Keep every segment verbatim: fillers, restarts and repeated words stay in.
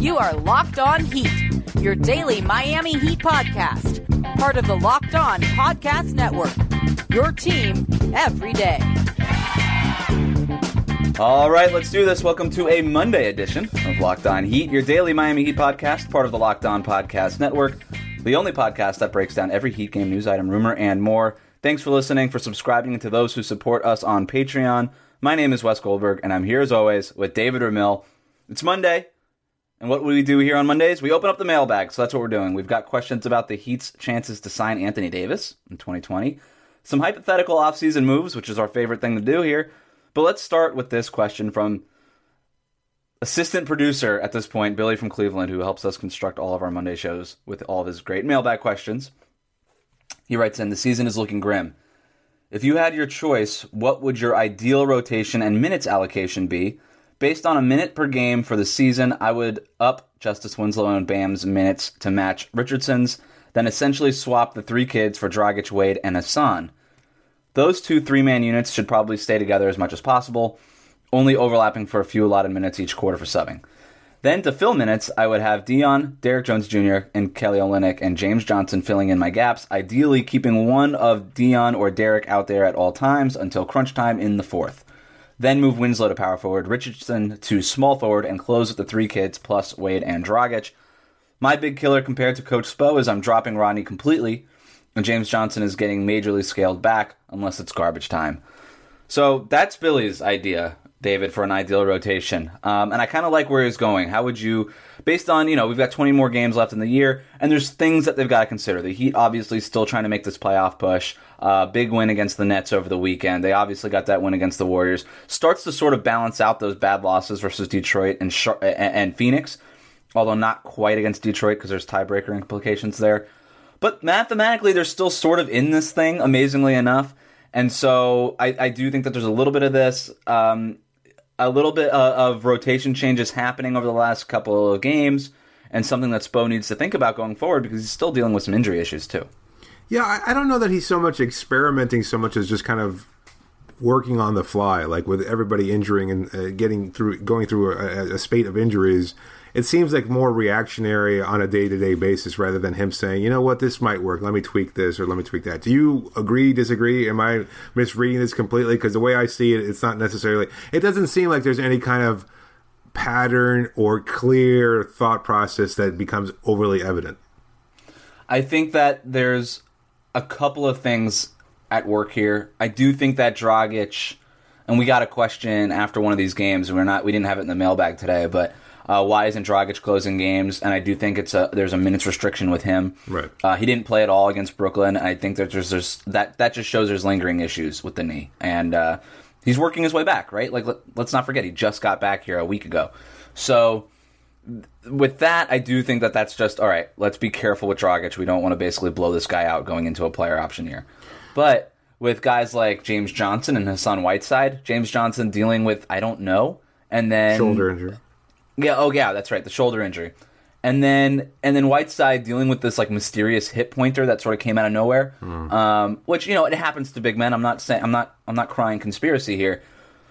You are Locked On Heat, your daily Miami Heat podcast. Part of the Locked On Podcast Network, your team every day. All right, let's do this. Welcome to a Monday edition of Locked On Heat, your daily Miami Heat podcast, part of the Locked On Podcast Network, the only podcast that breaks down every Heat game news item, rumor, and more. Thanks for listening, for subscribing, and to those who support us on Patreon. My name is Wes Goldberg, and I'm here as always with David Ramil. It's Monday, and what do we do here on Mondays? We open up the mailbag, so that's what we're doing. We've got questions about the Heat's chances to sign Anthony Davis in twenty twenty, some hypothetical offseason moves, which is our favorite thing to do here. But let's start with this question from assistant producer at this point, Billy from Cleveland, who helps us construct all of our Monday shows with all of his great mailbag questions. He writes in, the season is looking grim. If you had your choice, what would your ideal rotation and minutes allocation be? Based on a minute per game for the season, I would up Justice Winslow and Bam's minutes to match Richardson's, then essentially swap the three kids for Dragic, Wade, and Hassan. Those two three-man units should probably stay together as much as possible, only overlapping for a few allotted minutes each quarter for subbing. Then to fill minutes, I would have Dion, Derek Jones Junior, and Kelly Olynyk and James Johnson filling in my gaps, ideally keeping one of Dion or Derek out there at all times until crunch time in the fourth. Then move Winslow to power forward, Richardson to small forward, and close with the three kids plus Wade and Dragic. My big killer compared to Coach Spo is I'm dropping Rodney completely, and James Johnson is getting majorly scaled back unless it's garbage time. So that's Billy's idea, David, for an ideal rotation. Um, and I kind of like where he's going. How would you, based on, you know, we've got twenty more games left in the year, and there's things that they've got to consider. The Heat obviously still trying to make this playoff push. Uh, big win against the Nets over the weekend. They obviously got that win against the Warriors. Starts to sort of balance out those bad losses versus Detroit and, Char- and, and Phoenix, although not quite against Detroit because there's tiebreaker implications there. But mathematically, they're still sort of in this thing, amazingly enough. And so I, I do think that there's a little bit of this, um, a little bit uh, of rotation changes happening over the last couple of games, and something that Spo needs to think about going forward because he's still dealing with some injury issues too. Yeah, I, I don't know that he's so much experimenting so much as just kind of working on the fly, like with everybody injuring and uh, getting through, going through a, a spate of injuries. It seems like more reactionary on a day-to-day basis rather than him saying, you know what, this might work. Let me tweak this or let me tweak that. Do you agree, disagree? Am I misreading this completely? Because the way I see it, it's not necessarily... It doesn't seem like there's any kind of pattern or clear thought process that becomes overly evident. I think that there's a couple of things at work here. I do think that Dragic... And we got a question after one of these games. We're not, we didn't have it in the mailbag today, but... Uh, why isn't Dragic closing games? And I do think it's a there's a minutes restriction with him. Right. Uh, he didn't play at all against Brooklyn, and I think that there's, there's that that just shows there's lingering issues with the knee, and uh, he's working his way back. Right. Like let, let's not forget he just got back here a week ago. So with that, I do think that that's just all right. Let's be careful with Dragic. We don't want to basically blow this guy out going into a player option year. But with guys like James Johnson and Hassan Whiteside, James Johnson dealing with I don't know, and then shoulder injury. Yeah, oh yeah, that's right, the shoulder injury. And then and then Whiteside dealing with this like mysterious hip pointer that sort of came out of nowhere. Mm. Um, which, you know, it happens to big men. I'm not saying I'm not I'm not crying conspiracy here.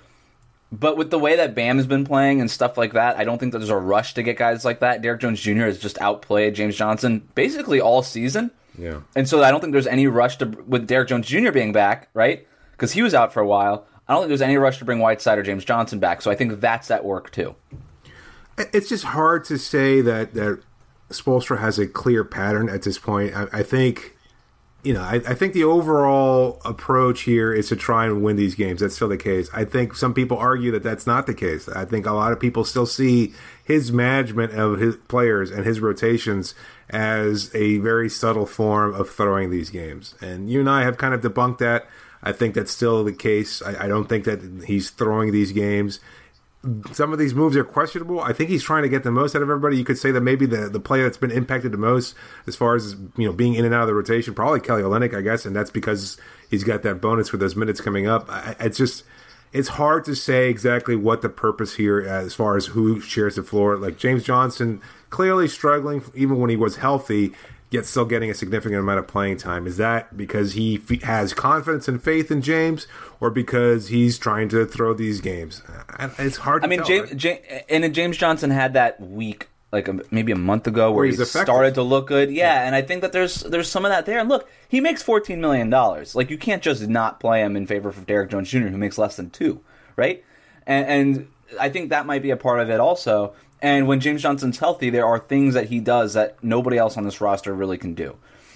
But with the way that Bam has been playing and stuff like that, I don't think that there's a rush to get guys like that. Derek Jones Junior has just outplayed James Johnson basically all season. Yeah. And so I don't think there's any rush to with Derek Jones Junior being back, right? Because he was out for a while. I don't think there's any rush to bring Whiteside or James Johnson back. So I think that's at work too. It's just hard to say that, that Spoelstra has a clear pattern at this point. I, I think, you know, I, I think the overall approach here is to try and win these games. That's still the case. I think some people argue that that's not the case. I think a lot of people still see his management of his players and his rotations as a very subtle form of throwing these games. And you and I have kind of debunked that. I think that's still the case. I, I don't think that he's throwing these games. Some of these moves are questionable. I think he's trying to get the most out of everybody. You could say that maybe the, the player that's been impacted the most as far as, you know, being in and out of the rotation, probably Kelly Olynyk, I guess, and that's because he's got that bonus for those minutes coming up. I, it's just, it's hard to say exactly what the purpose here as far as who shares the floor. Like James Johnson, clearly struggling even when he was healthy, yet still getting a significant amount of playing time. Is that because he f- has confidence and faith in James, or because he's trying to throw these games? It's hard to I mean, tell, James, right? James, and James Johnson had that week like a, maybe a month ago where, where he started to look good. Yeah, yeah, and I think that there's there's some of that there. And look, he makes fourteen million dollars. Like, you can't just not play him in favor of Derek Jones Junior, who makes less than two, right? And, and I think that might be a part of it also. And when James Johnson's healthy, there are things that he does that nobody else on this roster really can do.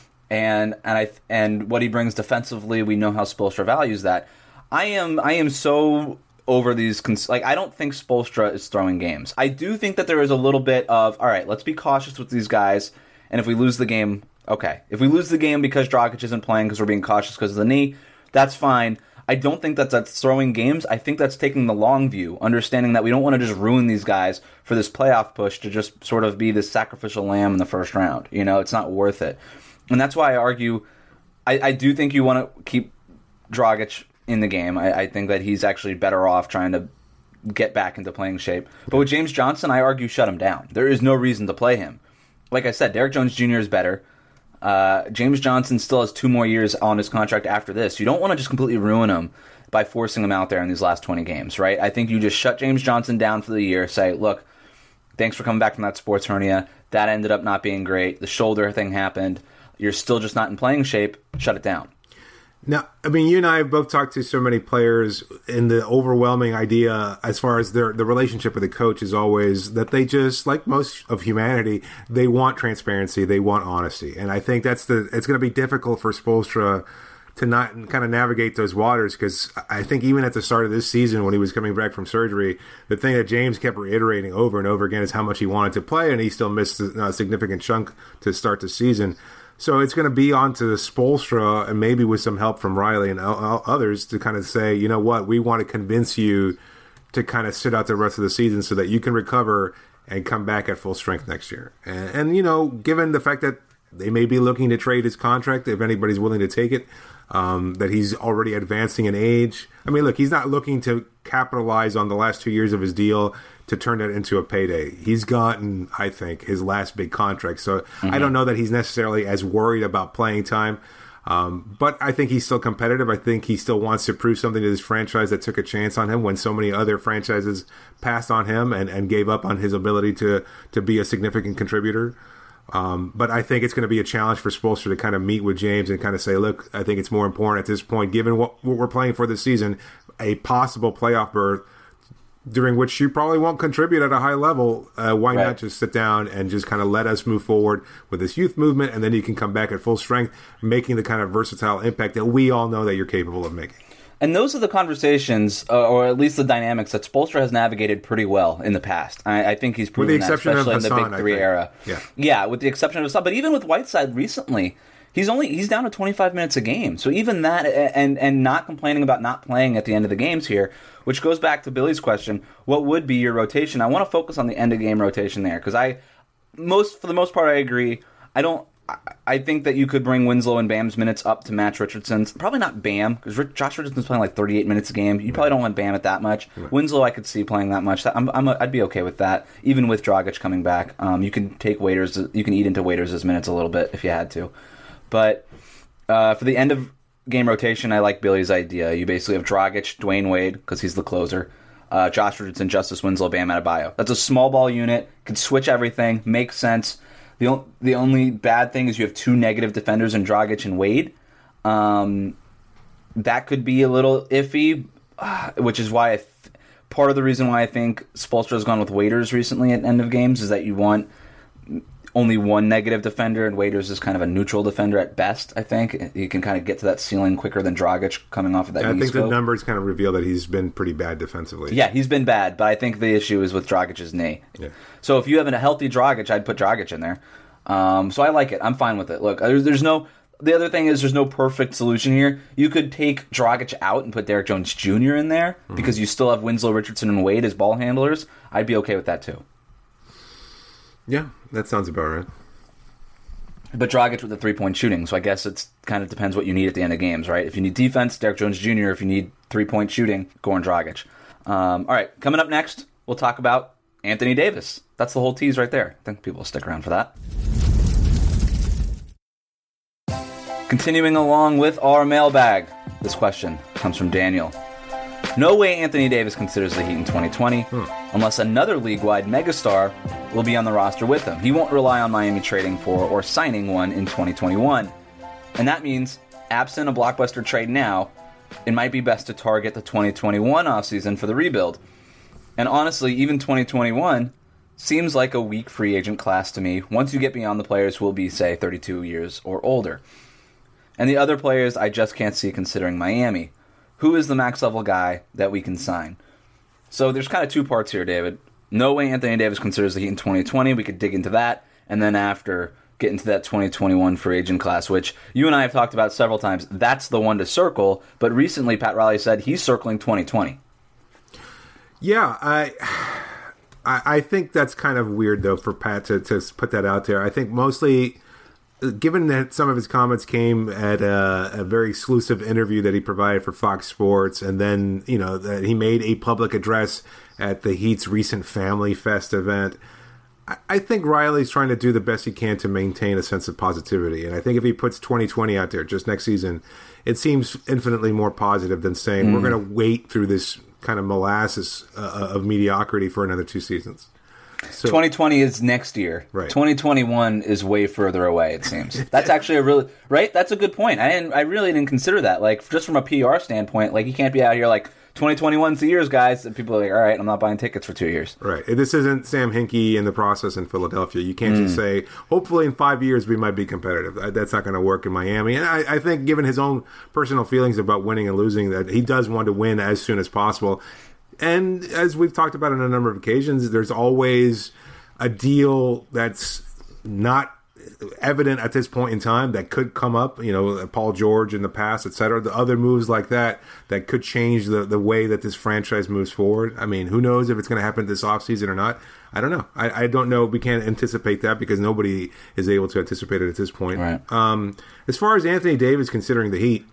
And and I and what he brings defensively, we know how Spoelstra values that. I am I am so over these, cons- like, I don't think Spoelstra is throwing games. I do think that there is a little bit of, all right, let's be cautious with these guys, and if we lose the game, okay. If we lose the game because Dragic isn't playing because we're being cautious because of the knee, that's fine. I don't think that that's throwing games. I think that's taking the long view, understanding that we don't want to just ruin these guys for this playoff push to just sort of be this sacrificial lamb in the first round. You know, it's not worth it. And that's why I argue, I, I do think you want to keep Dragic in the game. I, I think that he's actually better off trying to get back into playing shape. But with James Johnson, I argue shut him down. There is no reason to play him. Like I said, Derek Jones Junior is better. Uh, James Johnson still has two more years on his contract after this. You don't want to just completely ruin him by forcing him out there in these last twenty games, right? I think you just shut James Johnson down for the year. Say, look, thanks for coming back from that sports hernia. That ended up not being great. The shoulder thing happened. You're still just not in playing shape. Shut it down. Now, I mean, you and I have both talked to so many players, and the overwhelming idea as far as their the relationship with the coach is always that they just, like most of humanity, they want transparency, they want honesty. And I think that's the it's going to be difficult for Spoelstra to not kind of navigate those waters, because I think even at the start of this season when he was coming back from surgery, the thing that James kept reiterating over and over again is how much he wanted to play, and he still missed a significant chunk to start the season. So it's going to be on to Spoelstra, and maybe with some help from Riley and others, to kind of say, you know what, we want to convince you to kind of sit out the rest of the season so that you can recover and come back at full strength next year. And, and you know, given the fact that they may be looking to trade his contract, if anybody's willing to take it, um, that he's already advancing in age. I mean, look, he's not looking to capitalize on the last two years of his deal to turn that into a payday. He's gotten, I think, his last big contract. So mm-hmm. I don't know that he's necessarily as worried about playing time. Um, but I think he's still competitive. I think he still wants to prove something to this franchise that took a chance on him when so many other franchises passed on him and, and gave up on his ability to, to be a significant contributor. Um, but I think it's going to be a challenge for Spoelstra to kind of meet with James and kind of say, look, I think it's more important at this point, given what, what we're playing for this season, a possible playoff berth, during which you probably won't contribute at a high level. Uh, why right. not just sit down and just kind of let us move forward with this youth movement, and then you can come back at full strength, making the kind of versatile impact that we all know that you're capable of making. And those are the conversations, uh, or at least the dynamics, that Spoelstra has navigated pretty well in the past. I, I think he's proven that, especially in the Big Three era. Yeah. yeah, with the exception of Hassan. But even with Whiteside recently, he's only he's down to twenty-five minutes a game. So even that, and and not complaining about not playing at the end of the games here, which goes back to Billy's question, what would be your rotation? I want to focus on the end of game rotation there, because I, most for the most part, I agree. I don't. I think that you could bring Winslow and Bam's minutes up to match Richardson's. Probably not Bam, because Josh Richardson's playing like thirty-eight minutes a game. You probably don't want Bam at that much. Right. Winslow, I could see playing that much. I'm, I'm a, I'd be okay with that, even with Dragic coming back. Um, you can take Waiters, you can eat into Waiters' minutes a little bit if you had to. But uh, for the end of game rotation, I like Billy's idea. You basically have Dragic, Dwayne Wade, because he's the closer, uh, Josh Richardson, Justice Winslow, Bam Adebayo. That's a small ball unit. Can switch everything. Makes sense. The, o- the only bad thing is you have two negative defenders in Dragic and Wade. Um, that could be a little iffy, uh, which is why I th- part of the reason why I think Spoelstra has gone with Waiters recently at end of games is that you want only one negative defender, and Waiters is kind of a neutral defender at best, I think. He can kind of get to that ceiling quicker than Dragic coming off of that. Yeah, I think scope. The numbers kind of reveal that he's been pretty bad defensively. Yeah, he's been bad, but I think the issue is with Dragic's knee. Yeah. So if you have a healthy Dragic, I'd put Dragic in there. Um, so I like it. I'm fine with it. Look, there's, there's no... The other thing is there's no perfect solution here. You could take Dragic out and put Derek Jones Junior in there mm-hmm. because you still have Winslow, Richardson, and Wade as ball handlers. I'd be okay with that too. Yeah, that sounds about right. But Dragic with the three-point shooting, so I guess it kind of depends what you need at the end of games, right? If you need defense, Derek Jones Junior If you need three-point shooting, go on Dragic. Um, all right, coming up next, we'll talk about Anthony Davis. That's the whole tease right there. I think people will stick around for that. Continuing along with our mailbag, this question comes from Daniel. No way Anthony Davis considers the Heat in twenty twenty, hmm. unless another league-wide megastar will be on the roster with him. He won't rely on Miami trading for or signing one in twenty twenty-one. And that means, absent a blockbuster trade now, it might be best to target the twenty twenty-one offseason for the rebuild. And honestly, even twenty twenty-one seems like a weak free agent class to me once you get beyond the players who will be, say, thirty-two years or older. And the other players I just can't see considering Miami. Who is the max level guy that we can sign? So there's kind of two parts here, David. No way Anthony Davis considers the Heat in twenty twenty. We could dig into that. And then after, get into that twenty twenty-one free agent class, which you and I have talked about several times. That's the one to circle. But recently, Pat Riley said he's circling twenty twenty. Yeah, I... I think that's kind of weird, though, for Pat to, to put that out there. I think mostly, given that some of his comments came at a, a very exclusive interview that he provided for Fox Sports, and then, you know, that he made a public address at the Heat's recent Family Fest event, I, I think Riley's trying to do the best he can to maintain a sense of positivity. And I think if he puts twenty twenty out there just next season, it seems infinitely more positive than saying mm. we're going to wait through this kind of molasses uh, of mediocrity for another two seasons. So, twenty twenty is next year. Right. twenty twenty-one is way further away, it seems. That's actually a really... Right? That's a good point. I didn't. I really didn't consider that. Like, just from a P R standpoint, like, you can't be out here like, twenty twenty-one's the years, guys. And people are like, all right, I'm not buying tickets for two years. Right. This isn't Sam Hinkie in the process in Philadelphia. You can't mm. just say, hopefully in five years we might be competitive. That's not going to work in Miami. And I, I think given his own personal feelings about winning and losing, that he does want to win as soon as possible. And as we've talked about on a number of occasions, there's always a deal that's not evident at this point in time that could come up, you know, Paul George in the past, et cetera. The other moves like that that could change the, the way that this franchise moves forward. I mean, who knows if it's going to happen this offseason or not? I don't know. I, I don't know. We can't anticipate that because nobody is able to anticipate it at this point. Right. Um, as far as Anthony Davis considering the Heat,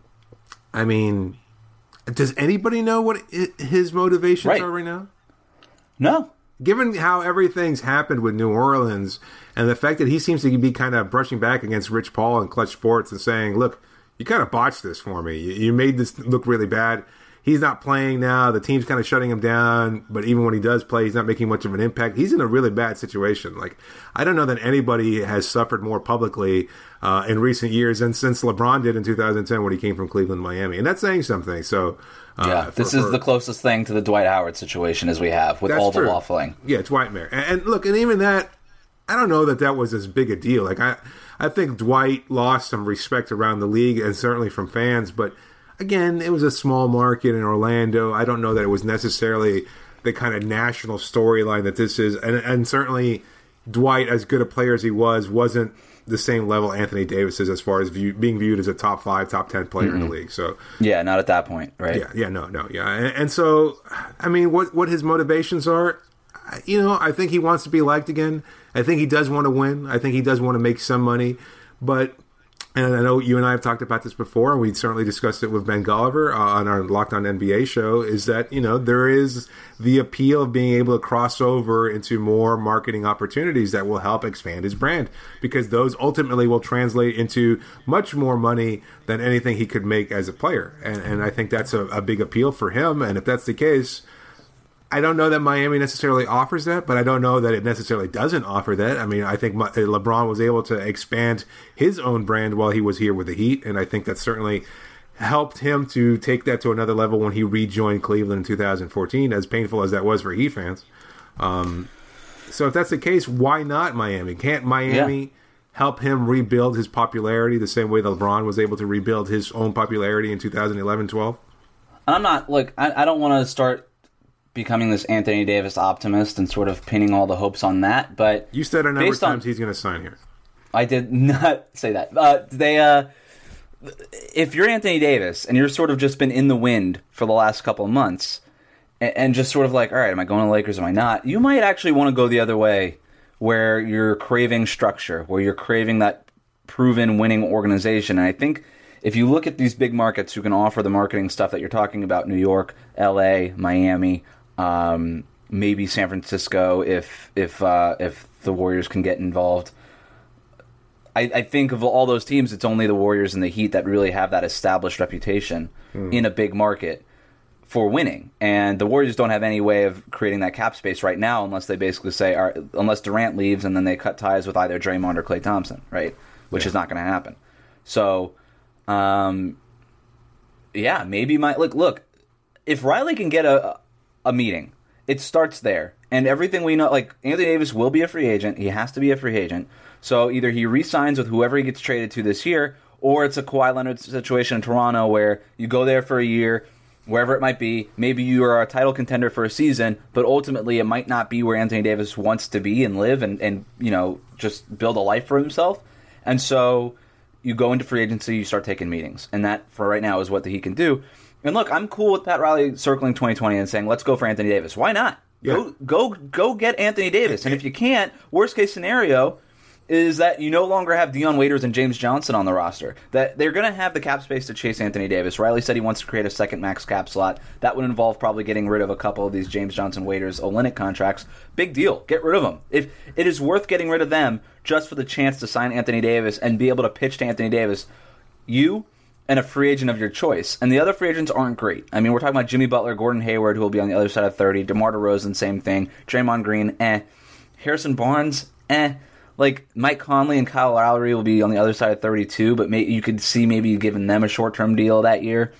I mean... Does anybody know what his motivations right. are right now? No. Given how everything's happened with New Orleans and the fact that he seems to be kind of brushing back against Rich Paul and Clutch Sports and saying, look, you kind of botched this for me. You made this look really bad. He's not playing now. The team's kind of shutting him down. But even when he does play, he's not making much of an impact. He's in a really bad situation. Like, I don't know that anybody has suffered more publicly uh, in recent years than since LeBron did in two thousand ten when he came from Cleveland, Miami. And that's saying something. So, uh, yeah, for, this is for, the closest thing to the Dwight Howard situation as we have with all the true. waffling. Yeah, Dwightmare. And, and look, and even that, I don't know that that was as big a deal. Like, I, I think Dwight lost some respect around the league and certainly from fans, but again, it was a small market in Orlando. I don't know that it was necessarily the kind of national storyline that this is. And, and certainly Dwight, as good a player as he was, wasn't the same level Anthony Davis is as far as view, being viewed as a top five, top ten player mm-hmm. in the league. So yeah, not at that point, right? Yeah, yeah, no, no, yeah. And, and so, I mean, what what his motivations are, you know, I think he wants to be liked again. I think he does want to win. I think he does want to make some money. But... And I know you and I have talked about this before, and we certainly discussed it with Ben Golliver uh, on our Locked On N B A show, is that, you know, there is the appeal of being able to cross over into more marketing opportunities that will help expand his brand, because those ultimately will translate into much more money than anything he could make as a player. And, and I think that's a, a big appeal for him. And if that's the case, I don't know that Miami necessarily offers that, but I don't know that it necessarily doesn't offer that. I mean, I think LeBron was able to expand his own brand while he was here with the Heat, and I think that certainly helped him to take that to another level when he rejoined Cleveland in two thousand fourteen, as painful as that was for Heat fans. Um, so if that's the case, why not Miami? Can't Miami yeah. help him rebuild his popularity the same way that LeBron was able to rebuild his own popularity in two thousand eleven twelve? I'm not, look, I, I don't want to start becoming this Anthony Davis optimist and sort of pinning all the hopes on that, but you said a number of times on, he's going to sign here. I did not say that. Uh, they, uh, if you're Anthony Davis and you're sort of just been in the wind for the last couple of months, and, and just sort of like, all right, am I going to the Lakers? Am I not? You might actually want to go the other way, where you're craving structure, where you're craving that proven winning organization. And I think if you look at these big markets who can offer the marketing stuff that you're talking about, New York, L A, Miami. Um, maybe San Francisco if if uh, if the Warriors can get involved. I, I think of all those teams, it's only the Warriors and the Heat that really have that established reputation mm. in a big market for winning. And the Warriors don't have any way of creating that cap space right now unless they basically say, all right, unless Durant leaves and then they cut ties with either Draymond or Klay Thompson, right? Which yeah. is not going to happen. So, um, yeah, maybe my look. Look, if Riley can get a a meeting, it starts there, and everything we know. Like Anthony Davis will be a free agent; he has to be a free agent. So either he re-signs with whoever he gets traded to this year, or it's a Kawhi Leonard situation in Toronto where you go there for a year, wherever it might be. Maybe you are a title contender for a season, but ultimately it might not be where Anthony Davis wants to be and live, and and you know just build a life for himself, and so. You go into free agency, you start taking meetings. And that, for right now, is what the Heat can do. And look, I'm cool with Pat Riley circling twenty twenty and saying, let's go for Anthony Davis. Why not? Yeah. Go, go, go get Anthony Davis. And if you can't, worst case scenario is that you no longer have Dion Waiters and James Johnson on the roster. That they're going to have the cap space to chase Anthony Davis. Riley said he wants to create a second max cap slot. That would involve probably getting rid of a couple of these James Johnson, Waiters, Olynyk contracts. Big deal. Get rid of them. If it is worth getting rid of them just for the chance to sign Anthony Davis and be able to pitch to Anthony Davis, you and a free agent of your choice. And the other free agents aren't great. I mean, we're talking about Jimmy Butler, Gordon Hayward, who will be on the other side of thirty, DeMar DeRozan, same thing, Draymond Green, eh. Harrison Barnes, eh. Like, Mike Conley and Kyle Lowry will be on the other side of thirty-two, but may, you could see maybe giving them a short-term deal that year.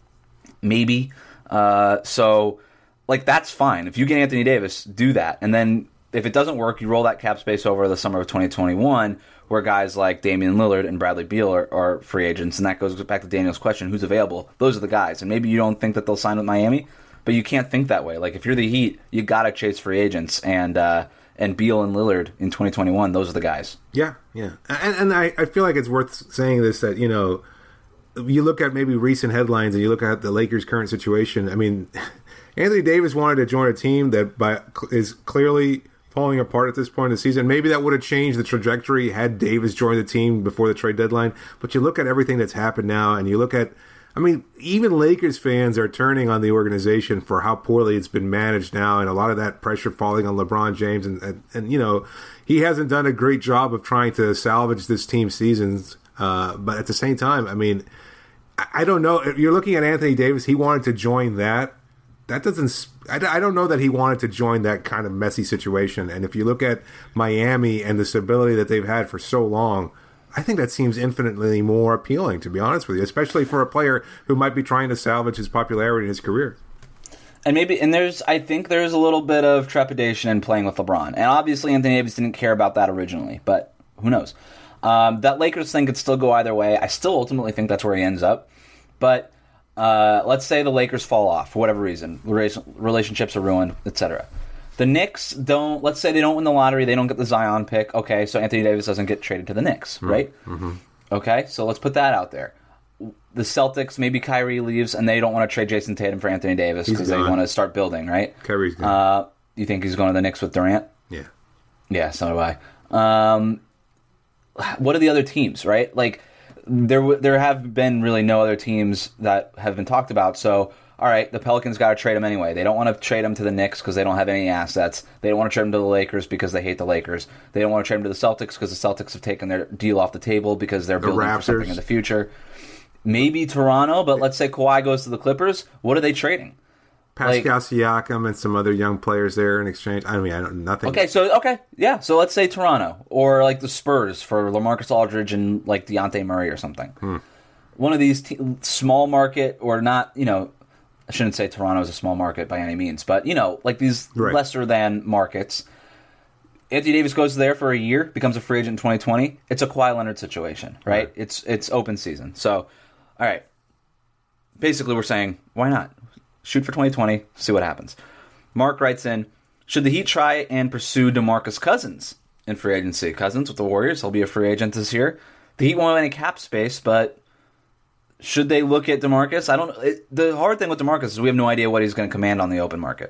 Maybe. Uh, so, like, that's fine. If you get Anthony Davis, do that. And then, if it doesn't work, you roll that cap space over the summer of twenty twenty-one, where guys like Damian Lillard and Bradley Beal are, are free agents. And that goes back to Daniel's question, who's available? Those are the guys. And maybe you don't think that they'll sign with Miami, but you can't think that way. Like, if you're the Heat, you got to chase free agents. And, uh, And Beal and Lillard in twenty twenty-one, those are the guys. Yeah, yeah. And, and I, I feel like it's worth saying this, that, you know, you look at maybe recent headlines and you look at the Lakers' current situation. I mean, Anthony Davis wanted to join a team that by, is clearly falling apart at this point in the season. Maybe that would have changed the trajectory had Davis joined the team before the trade deadline. But you look at everything that's happened now, and you look at, I mean, even Lakers fans are turning on the organization for how poorly it's been managed now, and a lot of that pressure falling on LeBron James. And, and, and you know, he hasn't done a great job of trying to salvage this team's seasons. Uh, but at the same time, I mean, I, I don't know. If you're looking at Anthony Davis, he wanted to join that. That doesn't – I don't know that he wanted to join that kind of messy situation. And if you look at Miami and the stability that they've had for so long – I think that seems infinitely more appealing, to be honest with you, especially for a player who might be trying to salvage his popularity in his career. And maybe, and there's, I think there's a little bit of trepidation in playing with LeBron. And obviously Anthony Davis didn't care about that originally, but who knows? Um, that Lakers thing could still go either way. I still ultimately think that's where he ends up. But uh, let's say the Lakers fall off for whatever reason. Relationships are ruined, et cetera. The Knicks don't, let's say they don't win the lottery, they don't get the Zion pick. Okay, so Anthony Davis doesn't get traded to the Knicks, right? Mm-hmm. Okay, so let's put that out there. The Celtics, maybe Kyrie leaves, and they don't want to trade Jason Tatum for Anthony Davis because they want to start building, right? Kyrie's gone. Uh, you think he's going to the Knicks with Durant? Yeah. Yeah, so do I. Um, what are the other teams, right? Like, there, there have been really no other teams that have been talked about, so... All right, the Pelicans got to trade him anyway. They don't want to trade him to the Knicks because they don't have any assets. They don't want to trade him to the Lakers because they hate the Lakers. They don't want to trade him to the Celtics because the Celtics have taken their deal off the table because they're the building Raptors. for something in the future. Maybe Toronto, but let's say Kawhi goes to the Clippers. What are they trading? Pascal like, Siakam and some other young players there in exchange. I mean, I don't nothing. Okay, so okay, yeah. So let's say Toronto or like the Spurs for LaMarcus Aldridge and like Dejounte Murray or something. Hmm. One of these te- small market or not, you know. I shouldn't say Toronto is a small market by any means, but, you know, like these right. lesser-than markets. Anthony Davis goes there for a year, becomes a free agent in twenty twenty. It's a Kawhi Leonard situation, right? right? It's it's open season. So, all right. Basically, we're saying, why not? Shoot for twenty twenty, see what happens. Mark writes in, should the Heat try and pursue DeMarcus Cousins in free agency? Cousins with the Warriors, he'll be a free agent this year. The Heat won't have any cap space, but... should they look at DeMarcus? I don't. It, the hard thing with DeMarcus is we have no idea what he's going to command on the open market.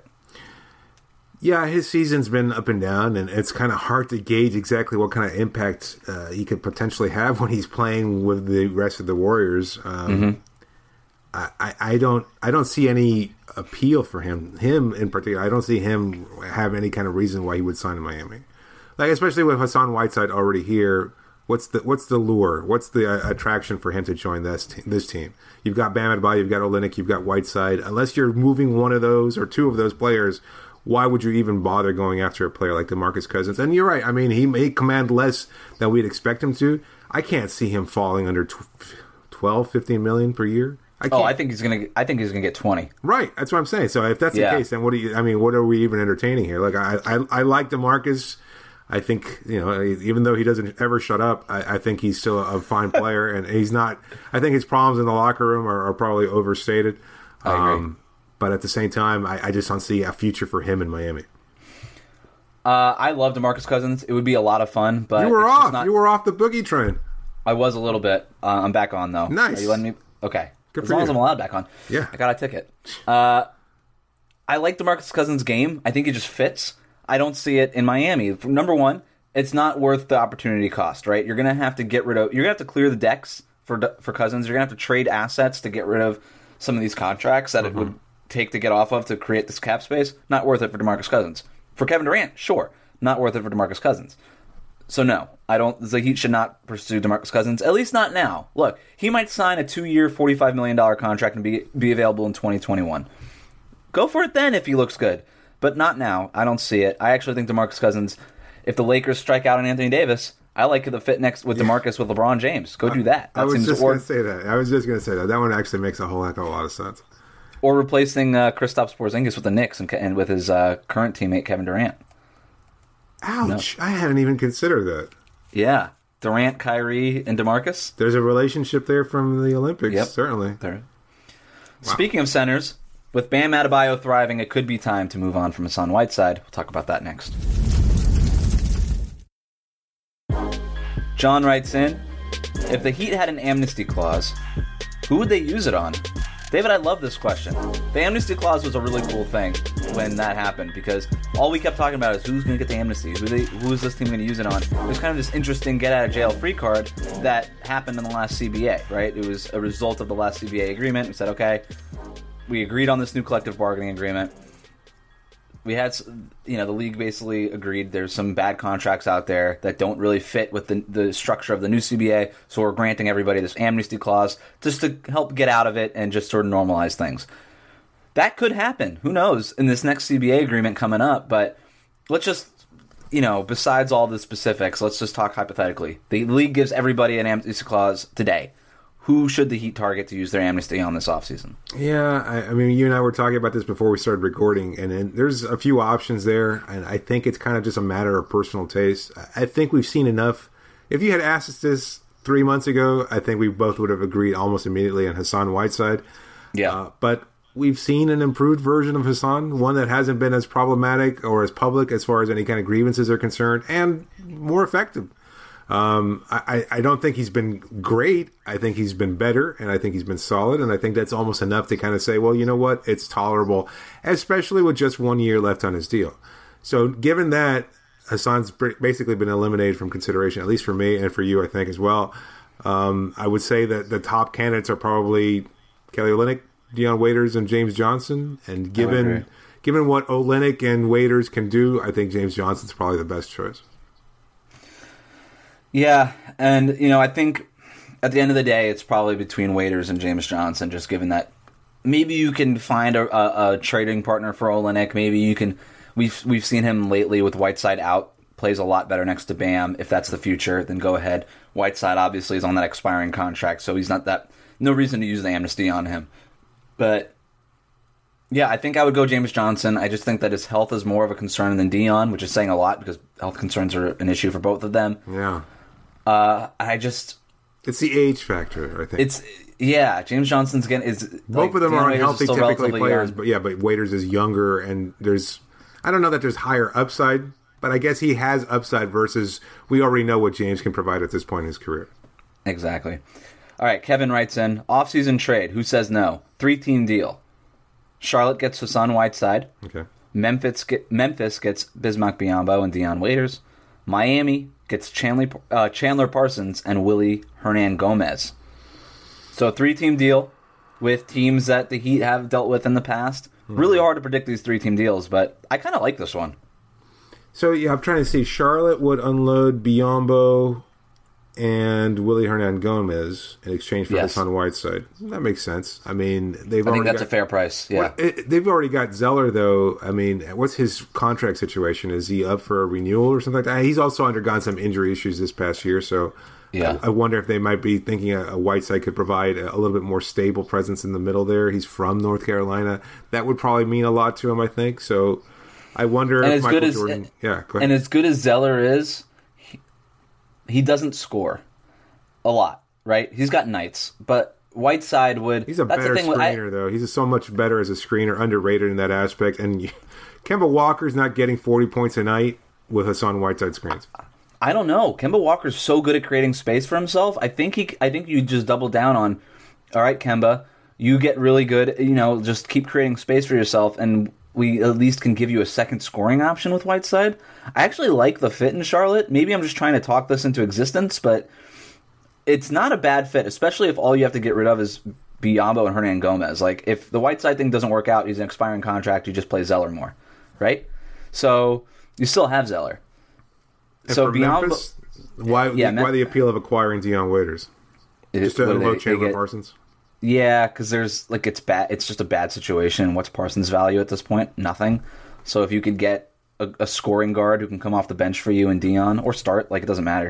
Yeah, his season's been up and down, and it's kind of hard to gauge exactly what kind of impact uh, he could potentially have when he's playing with the rest of the Warriors. Um, mm-hmm. I, I, I don't. I don't see any appeal for him. Him in particular, I don't see him have any kind of reason why he would sign in Miami. Like especially with Hassan Whiteside already here. What's the what's the lure? What's the uh, attraction for him to join this te- this team? You've got Bam Adebayo, you've got Olynyk, you've got Whiteside. Unless you're moving one of those or two of those players, why would you even bother going after a player like DeMarcus Cousins? And you're right. I mean, he may command less than we'd expect him to. I can't see him falling under twelve, fifteen million per year. I oh, I think he's gonna. I think he's gonna get twenty. Right, that's what I'm saying. So if that's yeah. the case, then what do you? I mean, what are we even entertaining here? Like, I, I, I like DeMarcus. I think, you know, even though he doesn't ever shut up, I, I think he's still a fine player, and he's not. I think his problems in the locker room are, are probably overstated. I agree. Um, but at the same time, I, I just don't see a future for him in Miami. Uh, I love DeMarcus Cousins. It would be a lot of fun, but you were it's off. Not... You were off the boogie train. I was a little bit. Uh, I'm back on though. Nice. Are you letting me? Okay. Good as for long you. as I'm allowed back on. Yeah. I got a ticket. Uh, I like DeMarcus Cousins' game. I think he just fits. I don't see it in Miami. Number one, it's not worth the opportunity cost, right? You're going to have to get rid of... You're going to have to clear the decks for for Cousins. You're going to have to trade assets to get rid of some of these contracts that mm-hmm. it would take to get off of to create this cap space. Not worth it for DeMarcus Cousins. For Kevin Durant, sure. Not worth it for DeMarcus Cousins. So no, I don't. The Heat should not pursue DeMarcus Cousins, at least not now. Look, he might sign a two-year, forty-five million dollars contract and be be available in twenty twenty-one. Go for it then if he looks good, but not now. I don't see it. I actually think DeMarcus Cousins, if the Lakers strike out on Anthony Davis, I like the fit next with DeMarcus with LeBron James. Go do that. that I was seems, just or, going to say that. I was just going to say that. That one actually makes a whole heck of a lot of sense. Or replacing uh, Kristaps Porzingis with the Knicks and, and with his uh, current teammate Kevin Durant. Ouch! No. I hadn't even considered that. Yeah, Durant, Kyrie, and DeMarcus. There's a relationship there from the Olympics, yep. certainly. There. Wow. Speaking of centers, with Bam Adebayo thriving, it could be time to move on from Hassan Whiteside. We'll talk about that next. John writes in, if the Heat had an amnesty clause, who would they use it on? David, I love this question. The amnesty clause was a really cool thing when that happened because all we kept talking about is who's going to get the amnesty, who they, who is this team going to use it on. It was kind of this interesting get-out-of-jail-free card that happened in the last C B A, right? It was a result of the last C B A agreement. We said, okay, we agreed on this new collective bargaining agreement. We had, you know, the league basically agreed there's some bad contracts out there that don't really fit with the, the structure of the new C B A, so we're granting everybody this amnesty clause just to help get out of it and just sort of normalize things. That could happen. Who knows in this next C B A agreement coming up, but let's just, you know, besides all the specifics, let's just talk hypothetically. The league gives everybody an amnesty clause today. Who should the Heat target to use their amnesty on this offseason? Yeah, I, I mean, you and I were talking about this before we started recording, and, and there's a few options there, and I think it's kind of just a matter of personal taste. I think we've seen enough. If you had asked us this three months ago, I think we both would have agreed almost immediately on Hassan Whiteside. Yeah. Uh, but we've seen an improved version of Hassan, one that hasn't been as problematic or as public as far as any kind of grievances are concerned, and more effective. Um, I, I don't think he's been great. I think he's been better, and I think he's been solid, and I think that's almost enough to kind of say, well, you know what, it's tolerable, especially with just one year left on his deal. So given that, Hassan's basically been eliminated from consideration, at least for me and for you, I think, as well. Um, I would say that the top candidates are probably Kelly Olynyk, Dion Waiters, and James Johnson, and given given what Olynyk and Waiters can do, I think James Johnson's probably the best choice. Yeah, and, you know, I think at the end of the day, it's probably between Waiters and James Johnson, just given that maybe you can find a, a, a trading partner for Olynyk. Maybe you can... We've we've seen him lately with Whiteside out, plays a lot better next to Bam. If that's the future, then go ahead. Whiteside obviously is on that expiring contract, so he's not that... No reason to use the amnesty on him. But, yeah, I think I would go James Johnson. I just think that his health is more of a concern than Dion, which is saying a lot because health concerns are an issue for both of them. Yeah. Uh, I just... It's the age factor, I think. It's... Yeah, James Johnson's getting... Is, Both like, of them Dion are Waiters healthy, is still typically relatively players, young. but yeah, but Waiters is younger, and there's... I don't know that there's higher upside, but I guess he has upside versus we already know what James can provide at this point in his career. Exactly. All right, Kevin writes in, off-season trade, who says no? Three-team deal. Charlotte gets Hassan Whiteside. Okay. Memphis get, Memphis gets Bismack Biyombo and Dion Waiters. Miami gets Chandler, uh, Chandler Parsons and Willie Hernan Gomez. So a three-team deal with teams that the Heat have dealt with in the past. Mm-hmm. Really hard to predict these three-team deals, but I kind of like this one. So yeah, I'm trying to see. Charlotte would unload Biyombo and Willie Hernangomez in exchange for Yes. Hassan Whiteside. That makes sense. I mean, they've I already think that's got, a fair price. Yeah. Well, it, they've already got Zeller, though. I mean, what's his contract situation? Is he up for a renewal or something like that? He's also undergone some injury issues this past year, so Yeah. I, I wonder if they might be thinking a, a Whiteside could provide a, a little bit more stable presence in the middle there. He's from North Carolina. That would probably mean a lot to him, I think. So I wonder And if as Michael good as- Jordan... yeah, go ahead. And as good as Zeller is, he, he doesn't score a lot, right? He's got nights, but Whiteside would. He's a that's better the thing with- I- screener, though. He's so much better as a screener, underrated in that aspect. And you, Kemba Walker's not getting forty points a night with Hassan Whiteside screens. I don't know. Kemba Walker's so good at creating space for himself. I think he. I think you just double down on. All right, Kemba, you get really good. You know, just keep creating space for yourself, and we at least can give you a second scoring option with Whiteside. I actually like the fit in Charlotte. Maybe I'm just trying to talk this into existence, but it's not a bad fit, especially if all you have to get rid of is Biyombo and Hernangomez. Like, if the Whiteside thing doesn't work out, he's an expiring contract, you just play Zeller more, right? So you still have Zeller. And So for Biyombo, Memphis, why, Yeah, why Mem- the appeal of acquiring Dion Waiters? it- Just to what do unload they- they Chandler get- Parsons? Yeah, because there's like it's bad. It's just a bad situation. What's Parsons' value at this point? Nothing. So if you could get a, a scoring guard who can come off the bench for you and Dion, or start, like, it doesn't matter.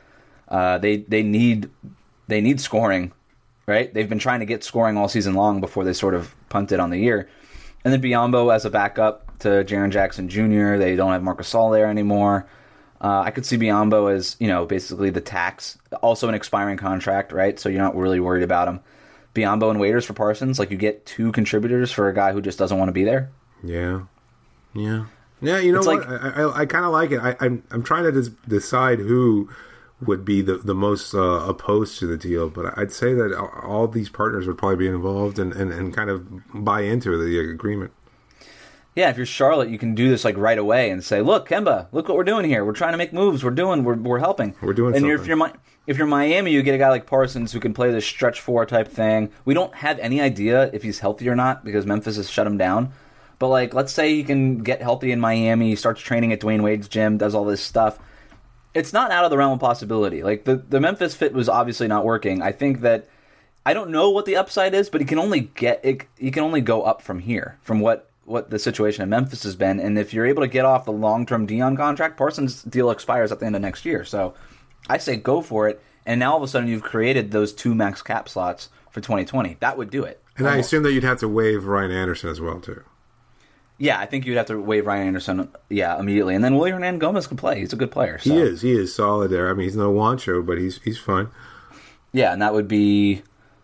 Uh, they they need they need scoring, right? They've been trying to get scoring all season long before they sort of punted on the year. And then Biyombo as a backup to Jaren Jackson Junior They don't have Marc Gasol there anymore. Uh, I could see Biyombo as, you know, basically the tax, also an expiring contract, right? So you're not really worried about him. Biyombo and Waiters for Parsons, like, you get two contributors for a guy who just doesn't want to be there. Yeah. Yeah. Yeah, you know It's what? like- I, I, I kind of like it. I, I'm I'm trying to des- decide who would be the, the most uh, opposed to the deal, but I'd say that all, all these partners would probably be involved and, and, and kind of buy into the agreement. Yeah, if you're Charlotte, you can do this like right away and say, "Look, Kemba, look what we're doing here. We're trying to make moves. We're doing. We're we're helping. We're doing And you're, if something. you're Mi- if you're Miami, you get a guy like Parsons who can play this stretch four type thing. We don't have any idea if he's healthy or not because Memphis has shut him down. But like, let's say he can get healthy in Miami. He starts training at Dwayne Wade's gym, does all this stuff. It's not out of the realm of possibility. Like the the Memphis fit was obviously not working. I think that I don't know what the upside is, but he can only get it. He can only go up from here, from what. what the situation in Memphis has been, and if you're able to get off the long-term Dion contract, Parsons' deal expires at the end of next year. So I say go for it, and now all of a sudden you've created those two max cap slots for twenty twenty. That would do it. And I Almost. assume that you'd have to waive Ryan Anderson as well, too. Yeah, I think you'd have to waive Ryan Anderson, yeah, immediately. And then Willie Hernangomez can play. He's a good player. So. He is. He is solid there. I mean, he's no Wancho, but he's he's fine. Yeah, and that would be...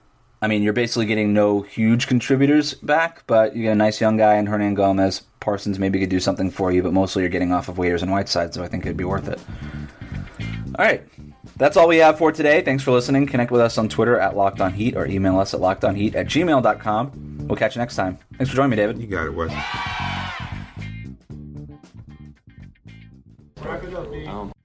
I mean, you're basically getting no huge contributors back, but you get a nice young guy in Hernangomez. Parsons maybe could do something for you, but mostly you're getting off of Waiters and Whiteside, so I think it'd be worth it. All right. That's all we have for today. Thanks for listening. Connect with us on Twitter at Locked On Heat or email us at lockedonheat at gmail dot com. We'll catch you next time. Thanks for joining me, David. You got it, Wes. Um,